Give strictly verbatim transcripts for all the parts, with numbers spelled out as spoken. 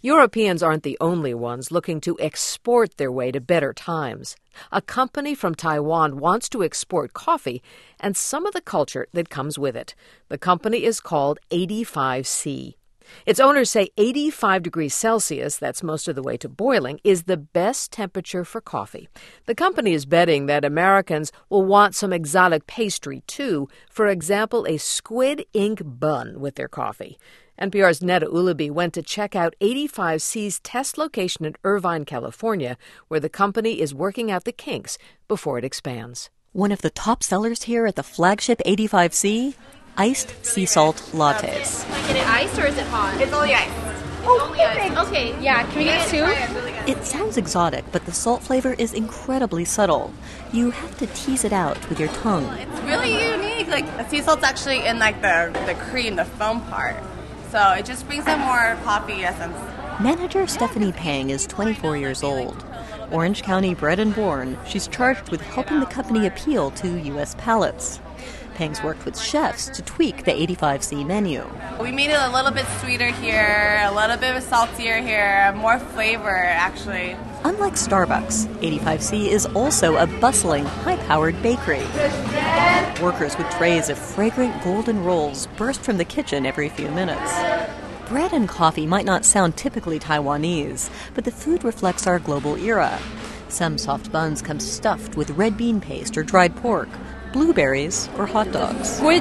Europeans aren't the only ones looking to export their way to better times. A company from Taiwan wants to export coffee and some of the culture that comes with it. The company is called eighty-five C. Its owners say eighty-five degrees Celsius, that's most of the way to boiling, is the best temperature for coffee. The company is betting that Americans will want some exotic pastry, too. For example, a squid ink bun with their coffee. N P R's Neda Ulaby went to check out eighty-five C's test location in Irvine, California, where the company is working out the kinks before it expands. One of the top sellers here at the flagship eighty-five C? Iced sea salt lattes. Can I get it iced or is it hot? It's only iced. Oh, only iced. Okay, yeah. Can we get two? It sounds exotic, but the salt flavor is incredibly subtle. You have to tease it out with your tongue. It's really unique. Like, the sea salt's actually in like the the cream, the foam part. So it just brings in more coffee essence. Manager Stephanie Pang is twenty-four years old. Orange County bred and born, she's charged with helping the company appeal to U S palates. Pang's worked with chefs to tweak the eighty-five C menu. We made it a little bit sweeter here, a little bit saltier here, more flavor, actually. Unlike Starbucks, eighty-five C is also a bustling, high-powered bakery. Workers with trays of fragrant golden rolls burst from the kitchen every few minutes. Bread and coffee might not sound typically Taiwanese, but the food reflects our global era. Some soft buns come stuffed with red bean paste or dried pork, blueberries, or hot dogs. Squid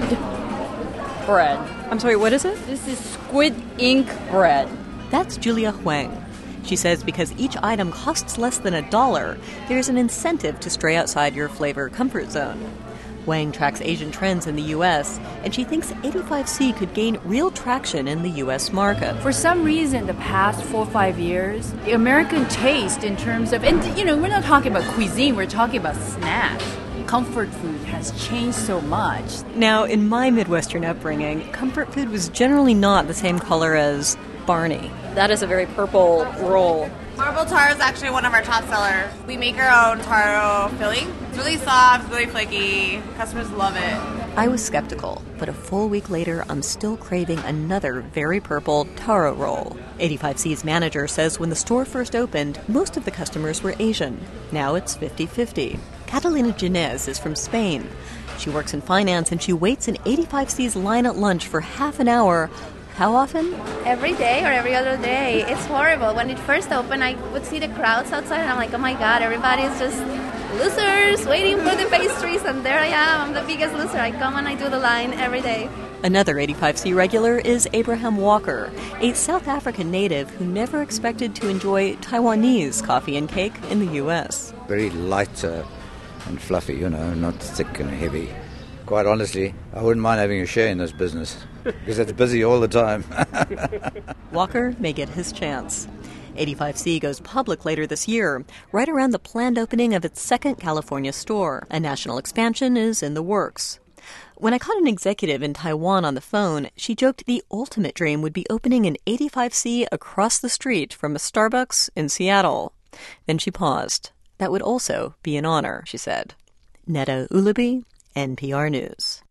bread. I'm sorry, what is it? This is squid ink bread. That's Julia Huang. She says because each item costs less than a dollar, there's an incentive to stray outside your flavor comfort zone. Wang tracks Asian trends in the U S, and she thinks eighty-five C could gain real traction in the U S market. For some reason, the past four or five years, the American taste in terms of, and you know, we're not talking about cuisine, we're talking about snacks. Comfort food has changed so much. Now, in my Midwestern upbringing, comfort food was generally not the same color as Barney. That is a very purple roll. Marble taro is actually one of our top sellers. We make our own taro filling. It's really soft, really flaky. Customers love it. I was skeptical, but a full week later, I'm still craving another very purple taro roll. eighty-five C's manager says when the store first opened, most of the customers were Asian. Now it's fifty-fifty. Catalina Ginez is from Spain. She works in finance and she waits in eighty-five C's line at lunch for half an hour. How often? Every day or every other day. It's horrible. When it first opened, I would see the crowds outside, and I'm like, oh my God, everybody's just losers waiting for the pastries, and there I am. I'm the biggest loser. I come and I do the line every day. Another eighty-five C regular is Abraham Walker, a South African native who never expected to enjoy Taiwanese coffee and cake in the U S. Very light uh, and fluffy, you know, not thick and heavy. Quite honestly, I wouldn't mind having a share in this business because it's busy all the time. Walker may get his chance. eighty-five C goes public later this year, right around the planned opening of its second California store. A national expansion is in the works. When I caught an executive in Taiwan on the phone, she joked the ultimate dream would be opening an eighty-five C across the street from a Starbucks in Seattle. Then she paused. That would also be an honor, she said. Neda Ulaby, N P R News.